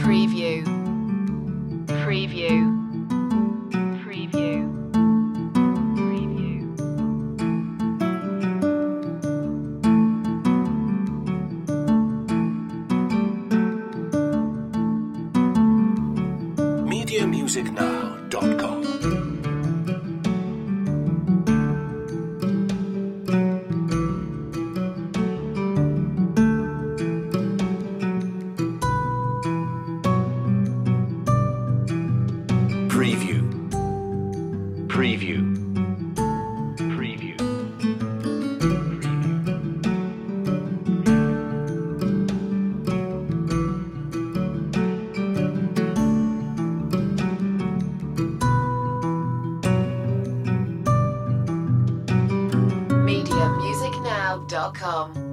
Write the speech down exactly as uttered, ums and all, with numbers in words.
Preview. Preview. Preview. Preview. media music now dot com. Preview. Preview. Preview. media music now dot com